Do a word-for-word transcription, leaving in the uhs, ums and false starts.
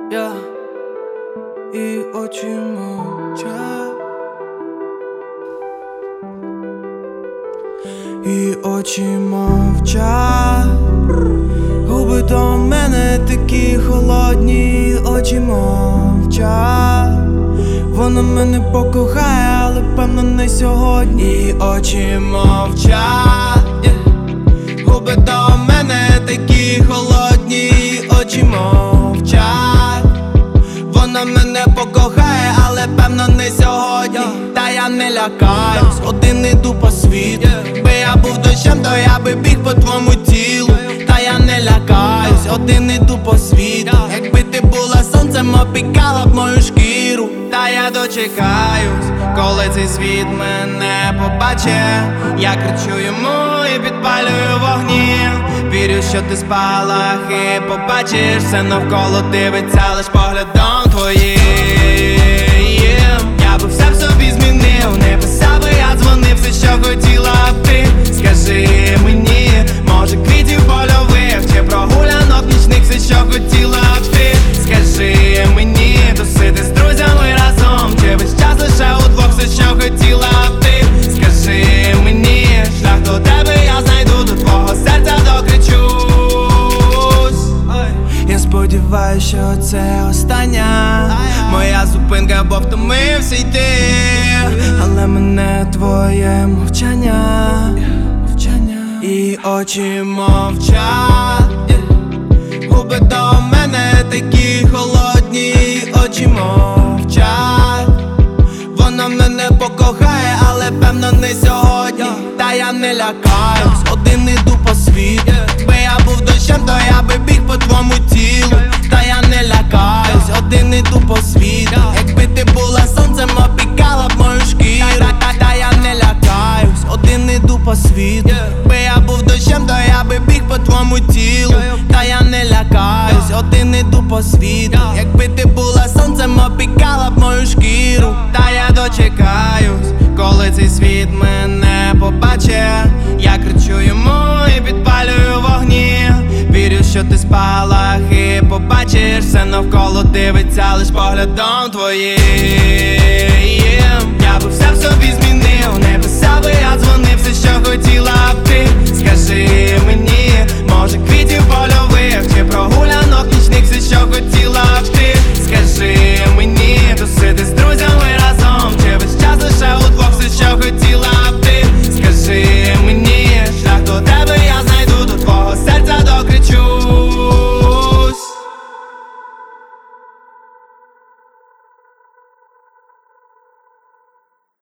Я і очі мовчать, і очі мовчать, губи до мене такі холодні, очі мовчать. Вона мене покохає, але певно не сьогодні. І очі мовчать, губи до мене такі холодні, очі мовчать. Вона мене покохає, але певно не сьогодні. Та я не лякаюсь, один іду по світу. Якби я був дощем, то я би біг по твоєму тілу. Та я не лякаюсь, один іду по світу. Якби ти була сонцем, опікала б мою шкіру. Та я дочекаюсь, коли цей світ мене побачить. Я кричу йому і підпалюю вогні. Вірю, що ти спалахи побачиш. Все навколо дивиться лиш поглядом твоїм. Я би все в собі змінив, не писав би, я дзвонив, все, що хотіла б ти. Скажи мені, може квітів польових, чи прогулянок нічних, все, що хотіла б ти. Скажи мені, тусити з друзями разом, чи весь час лише удвох, все, що хотіла б ти. Скажи мені, шлях до тебе я знайду, до твого серця докричусь. Я сподіваюсь, що це остання моя зупинка, бо втомився йти. Але мене твоє мовчання, мовчання. І очі мовчать, губи до мене такі холодні, очі мовчать. Вона мене покохає, але певно не сьогодні. Та я не лякаюсь, один іду по світу. Якби я був дощем, то я би біг по твоєму тілу. Та я не лякаюсь, один іду по світу. Якби ти була сонцем, опікала б мою шкіру. Та, та я не лякаюсь, один іду по світу. Якби я був дощем, то я би біг по твоєму тілу. Та я не лякаюсь, один іду по світу. Якби ти була сонцем, опікала б мою шкіру. Та я дочекаюсь, коли цей світ мене побачить. Я кричу йому і підпалюю вогні. Вірю, що ти спалахи побачиш. Все навколо дивиться лиш поглядом твоїм. Я би все в собі змінив, не писав би, я дзвонив, все, що хотіла б ти. Скажи мені, може квіт